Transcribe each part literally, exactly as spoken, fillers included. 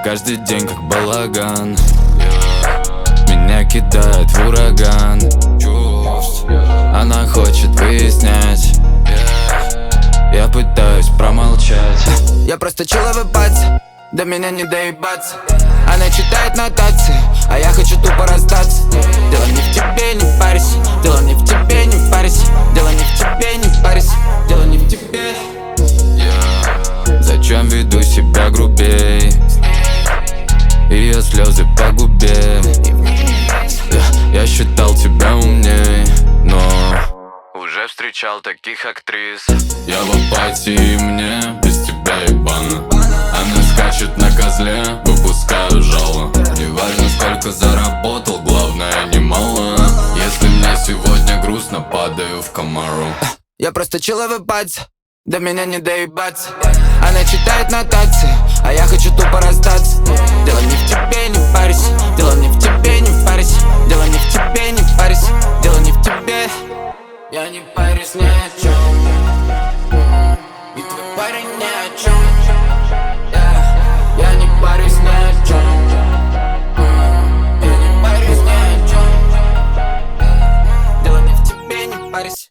каждый день как балаган. Меня кидает в ураган чувств. Она хочет выяснять, я пытаюсь промолчать. Я просто чилловый пац, до меня не доебаться. Она читает нотации, а я хочу тупо расстаться. Дело не в тебе, не парься. Дело не в тебе, не парься. Дело не в тебе, не парься. Дело не в тебе. yeah. Зачем веду себя грубей? Ее слезы по губе. yeah. Я считал тебя умней, но уже встречал таких актрис. Я в апатии, мне без тебя ебано. Она скачет на козле, выпускаю жало. Неважно сколько заработал, главное немало. Если мне сегодня грустно, падаю в комару. Я просто чилловый пац, до меня не доебаться. Она читает нотации, а я хочу тупо расстаться. Дело не в тебе, не парься. Дело не в тебе, не парься. Дело не в тебе, не парься. Дело не в тебе. Я не парюсь ни о чем. И твой парень ни о чем. Я не парюсь ни о чем. Я не парюсь ни о чем. Дело не в тебе, не парься.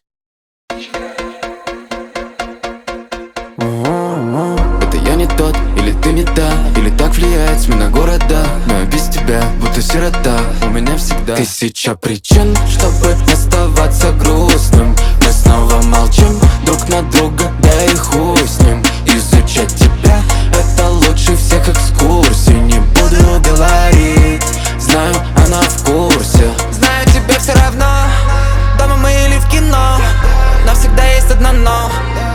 Это я не тот, или ты не та, или так влияет смена города. Но я без тебя, будто сирота. У меня всегда тысяча причин, чтобы оставаться грустным. Мы снова молчим друг на друга, да и хуй с ним. Изучать тебя — это лучше всех экскурсий. Не буду говорить, знаю, она в курсе. Знаю, тебе все равно, дома мы или в кино. Но всегда есть одно но.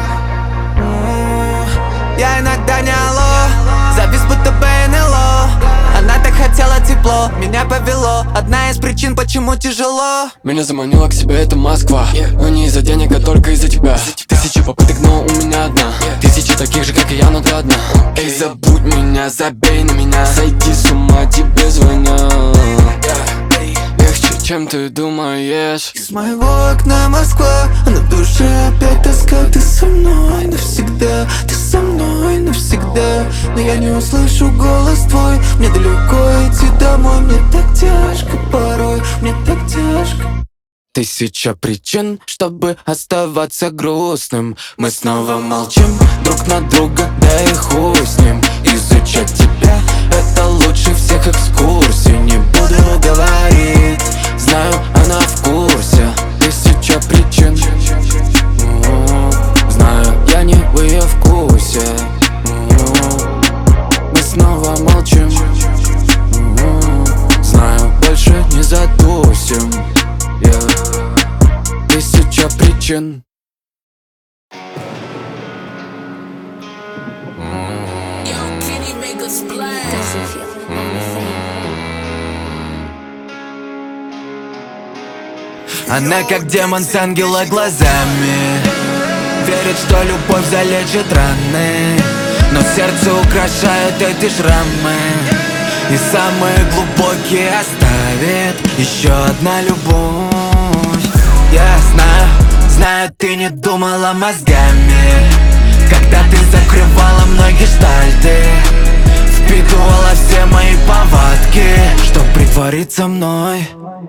Я иногда не алло, завис будто бы эн эл о. Она так хотела тепло, меня повело. Одна из причин, почему тяжело. Меня заманила к себе эта Москва, yeah. Но не из-за денег, а только из-за тебя. Тысячи попыток, но у меня одна. yeah. Тысячи таких же, как и я, но ты одна. okay. Эй, забудь меня, забей на меня. Сойди с ума, тебе звонят. yeah. Легче, чем ты думаешь. Из моего окна Москва, а на душе опять тоска. Ты со мной навсегда, ты со мной навсегда. Но я не услышу голос твой. Мне далеко идти домой, мне так тяжко порой, мне так тяжко. Тысяча причин, чтобы оставаться грустным. Мы снова молчим друг на друга, да и хуй с ним. Изучать тебя — это лучше всех экскурсий. Не буду говорить, знаю, она в курсе. Тысяча причин, знаю, я не в ее вкусе. Мы снова молчим, знаю, больше не затусим. yeah. Тысяча причин. Она как демон с ангела глазами. Верит, что любовь залечит раны, но сердце украшают эти шрамы. И самые глубокие оставит еще одна любовь. Я знаю, знаю, ты не думала мозгами, когда ты закрывала мной гештальты. Впитывала все мои повадки, чтоб притвориться мной.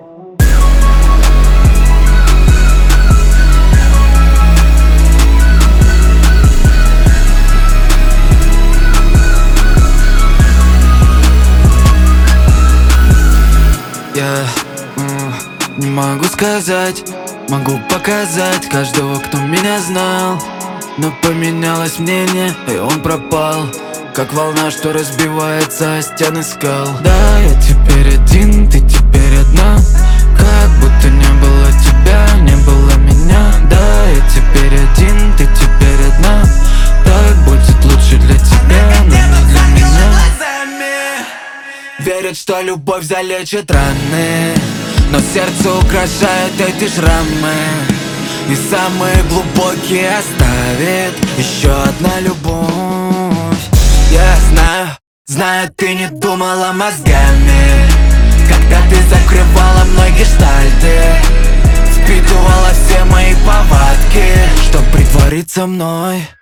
Я mm, не могу сказать, могу показать каждого, кто меня знал. Но поменялось мнение, и он пропал, как волна, что разбивается о стены скал. Да, я теперь один, ты теперь одна. Как будто не было тебя, не было меня. Да, я теперь один, ты теперь одна. Так будет лучше для тебя, но не для меня. Верит, что любовь залечит раны, но сердце украшает эти шрамы. И самые глубокие оставит еще одна любовь. Я знаю, знаю, ты не думала мозгами, когда ты закрывала мной гештальты. Впитывала все мои повадки, чтоб притвориться мной.